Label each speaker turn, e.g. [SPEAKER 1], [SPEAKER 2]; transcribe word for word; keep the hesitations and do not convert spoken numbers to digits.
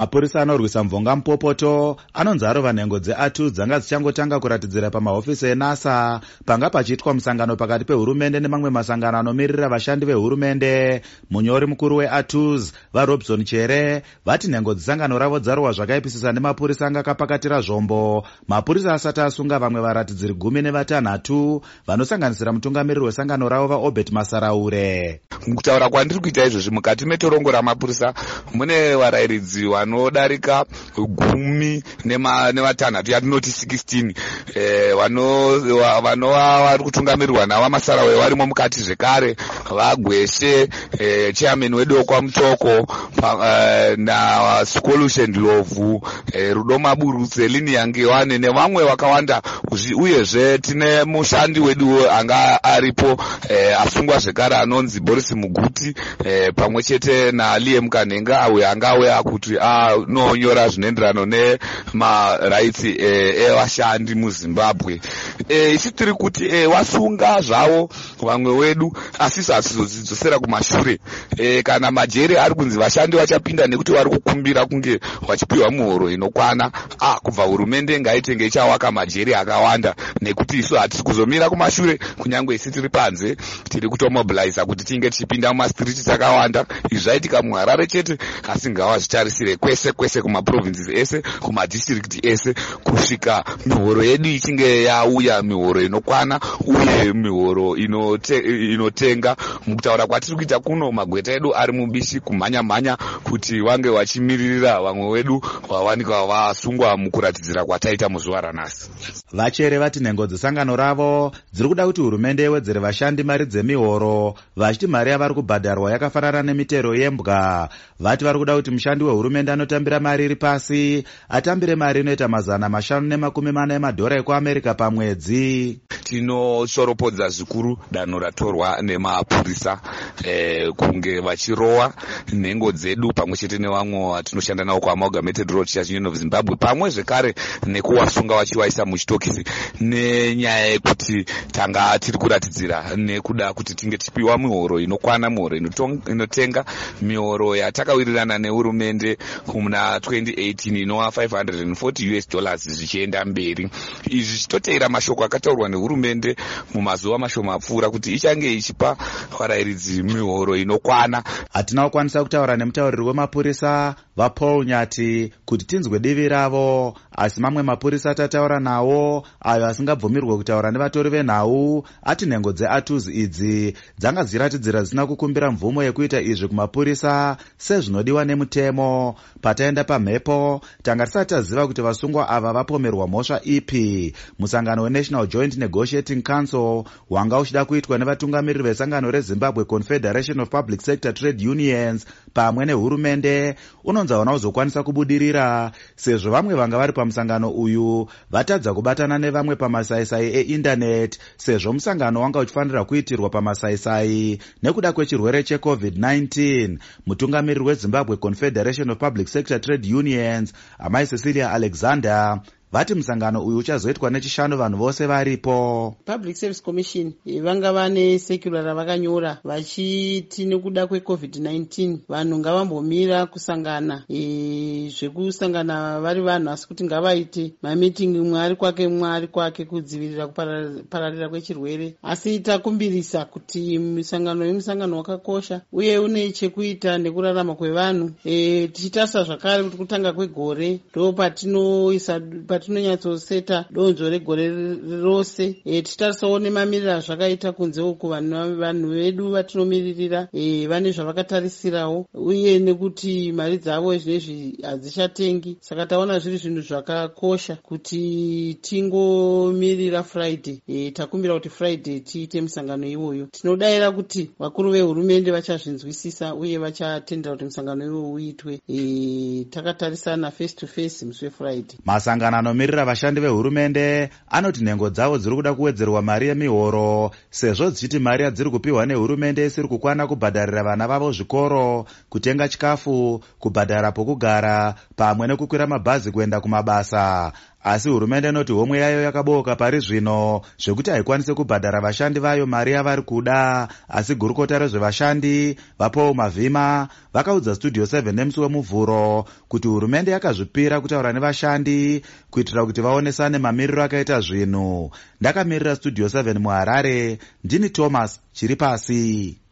[SPEAKER 1] Mapurisa anorwisa mvonga mupopoto anonzi arova nhengo dzeatu dzanga dzichangotanga kuratidzira pamahofisi enasa panga pachiitwa musangano pakati pehurumende nemamwe masangano anomirira vashandi vehurumende. Munyori mukuru weatus vaRobson Chere vati nhengo dzisangano ravo dzarohwa zvakaipisisa nemapurisa anga akapakatira zvombo. Mapurisa asati asunga vamwe varatidziri gumi nevatanhatu vanosanganisira mutungamiriri wesangano ravo vaObert Masaraure.
[SPEAKER 2] Mukutaura kwandiri kuita izvozvi, mukati metorongo ramapurisa mune varayiridzi vanodarika gumi nevatanhatu yatinoti sixteen eh, vanova vari kutungamirirwa navaMasaraure varimo mukati zvekare, vaGweshe eh, chairman wedokwa Mutoko eh, naSolution Ndlovu eh, Rudo Maburutse Lini Yangewane nevamwe vakawanda. Uyezve tine mushandi wedu anga aripo eh, asungwa zvekare anonzi Boris Muguti eh, pamwe chete naLiam Kanenga uyo anga auya kuti anonyora zvinoenderano nemarights evashandi muZimbabwe. Isi tiri kuti eh, wasunga zvavo vamwe wedu asi zvasizodzosera kumashure eh, kana majeri ari kunzi vashandi vachapinda nekuti vari kukumbira kunge vachipiwa muhoro inokwana. Ah, kubva hurumende ngaitenge ichawaka majeri akawanda nekuti isu hatisi kuzomira kumashure, kunyange isi tiri panze tiri kutomobiliza kuti tinge tichipinda mumastriti takawanda. Izvi zvaitika muHarare chete asi ngavazvitarisire kwese kwese kumaprovinces ese, kumadistrict ese, kusvika mihoro yedu ichinge yauya, mihoro inokwana uye mihoro inote, inotenga. Mukutaura kwatiri kuita kuno magweta edu ari mubishi kumhanya mhanya kuti vange vachimirira vamwe wedu vawanikwa vasungwa mukuratidzira kwataita muzuva ranhasi.
[SPEAKER 1] Vachere vati nhengo dzesangano ravo dziri kuda kuti hurumende yewedzere vashandi mari dzemihoro, vachiti mari yavari kubhadharwa yakafanana nemitero yembwa. Vati vari kuda kuti mushandi wehurumende anotambira mari iri pasi atambire mari inoita mazana mashanu nemakumi mana emadhora ekuAmerica pamwedzi.
[SPEAKER 2] Tinosoropodza zvikuru danho ratorwa nemapurisa eh, kunge vachirowa nhengo dzedu pamwe chete nevamwe vatinoshanda navo kuAmalgamated Road Church Union of Zimbabwe, pamwe zvekare nekuwasunga vachivaisa muchitokisi nenyaya yekuti tanga tiri kuratidzira nekuda kuti tinge tichipiwa mihoro inokwana, mihoro inotenga, mihoro yatakawirirana nehurumende kuna twenty eighteen inova five hundred forty US dollars zvichienda mberi. Izvi zvichitoteera mashoko akataurwa nehurumende mumazuva mashoma apfuura kuti ichange ichipa varayiridzi mihoro inokwana.
[SPEAKER 1] Hatina kukwanisa kutaura nemutauriri wemapurisa vaPaul Nyati kuti tinzwe divi ravo, asi mamwe mapurisa atataura nawo ayo asingabvumirwe kutaura nevatori venhau ati nhengo dzeatus idzi dzanga dziratidzira zisina kukumbira mvumo yekuita izvi kumapurisa sezvinodiwa nemutemo. Pataenda pamhepo tanga tisati taziva kuti vasungwa ava vapomerwa mhosva ipi. Musangano weNational Joint Negotiating Council wanga uchida kuitwa nevatungamiriri vesangano reZimbabwe Confederation of Public Sector Trade Unions pamwe nehurumende unonzi hauna kuzokwanisa kubudirira sezvo vamwe vanga vari pamusangano uyu vatadza kubatana nevamwe pamasaisai eindaneti, sezvo musangano wanga uchifanira kuitirwa pamasaisai nekuda kwechirwere checovid nineteen. Mutungamiriri weZimbabwe Confederation of Public Sector Trade Unions Amai Cecilia Alexander vati musangano uyu uchazoitwa nechishanu vanhu vose varipo.
[SPEAKER 3] Public Service Commission vanga vane secular ravakanyora vachiti nekuda kwecovid nineteen vanhu ngavambomira kusangana e, zvekusangana vari vanhu asi kuti ngavaite mameeting mumwe ari kwake mumwe ari kwake kudzivirira kupararira kwechirwere. Asi takumbirisa kuti musangano wemusangano wakakosha uye une chekuita nekurarama kwevanhu. E, tichitarisa zvakare kuti kutanga kwegore ndo patinoisa patinonyatsoseta donzvo regore rose. E, tichitarisawo nemamiriro azvakaita kunze uku vanhu vedu vatinomiririra e, vane zvavakatarisirawo uye nekuti mari dzavo zvinezvi hadzichatengi. Saka taona zviri zvinhu zvakakosha kuti tingomirira Friday. E, takumbira kuti Friday tiite musangano iwoyo. Tinodayira kuti vakuru vehurumende vachazvinzwisisa uye vachatendera kuti musangano iwoyo uitwe. E, takatarisana face to face musi weFriday.
[SPEAKER 1] Masangano anomirira vashandi vehurumende anoti nhengo dzavo dziri kuda kuwedzerwa mari yemihoro sezvo dzichiti mari yadziri kupiwa nehurumende isiri kukwana kubhadharira vana vavo zvikoro, kutenga chikafu, kubhadhara pokugara pamwe nekukwira mabhazi kuenda kumabasa. asi hurumende inoti homwe yayo yakabooka pari zvino zvekuti haikwanisi kubhadhara vashandi vayo mari yavari kuda. Asi gurukota rezvevashandi vaPaul Mavhima vakaudza Studio seven nemusi wemuvhuro kuti hurumende yakazvipira kutaura nevashandi kuitira kuti vaonesane mamiriro akaita zvinhu. Ndakamirira Studio seven muHarare, ndini Thomas Chiripasi.